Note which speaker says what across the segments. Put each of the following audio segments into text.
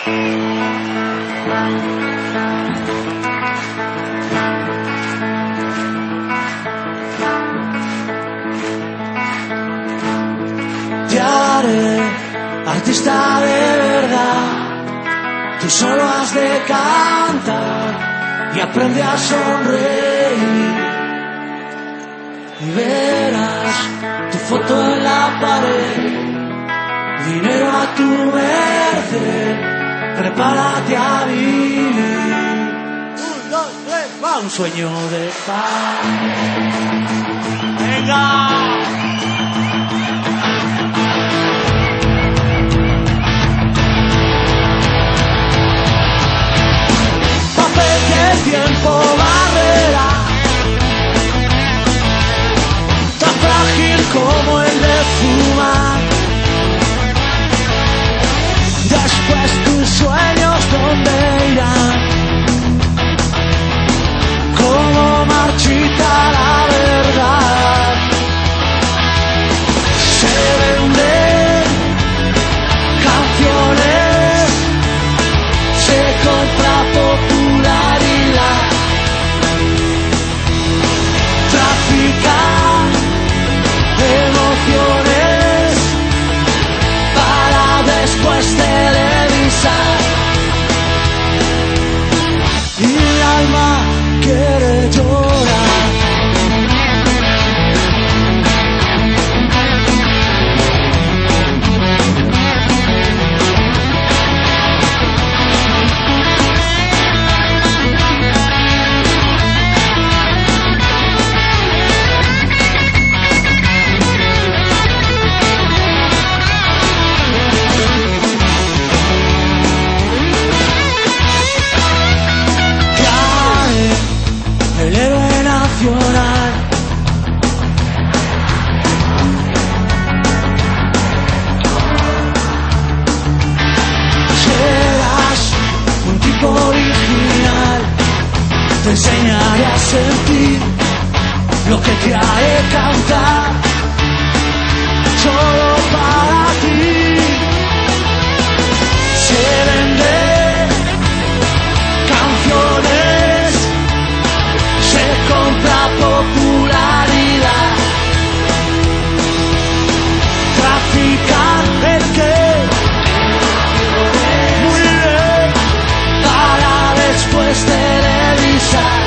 Speaker 1: Te haré artista de verdad. Tú solo has de cantar y aprende a sonreír. Y verás tu foto en la pared, dinero a tu merced, prepárate a vivir. 1, 2, 3, va. Un sueño de paz. ¡Venga! El tiempo barrerá, tan frágil como el de fumar. Después tus sueños ¿dónde irán? Como marchita la verdad. Se venden canciones, se compra popularidad. Traficar emociones para después televisar. Y el alma quiere llorar. El héroe nacional. Serás un tipo original. Te enseñaré a sentir lo que te haré cantar solo para ti. Se venden canciones, se compra popularidad. Traficar el que muy bien para después televisar.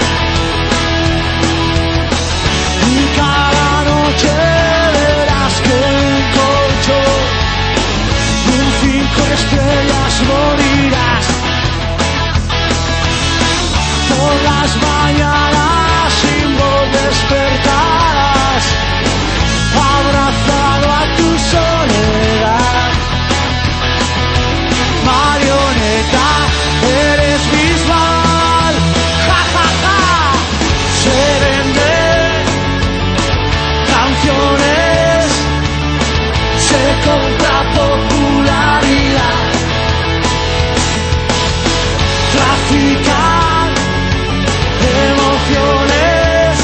Speaker 1: Y cada noche verás que un colchón, un 5 estrellas morirás. Por las mañanas sin vos despertarás, abrazado a tu soledad. Marioneta, eres visual, ja ja ja. Se venden canciones, se compra popularidad. Traficar emociones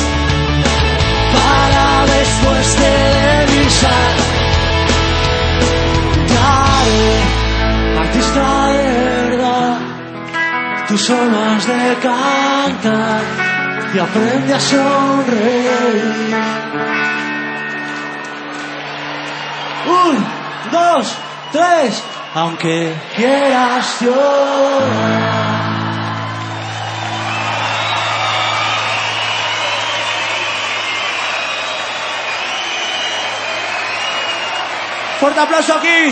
Speaker 1: para después televisar. Te haré artista de verdad. Tú solo has de cantar y aprende a sonreír. 1, 2, 3, aunque quieras llorar. Fuerte aplauso aquí.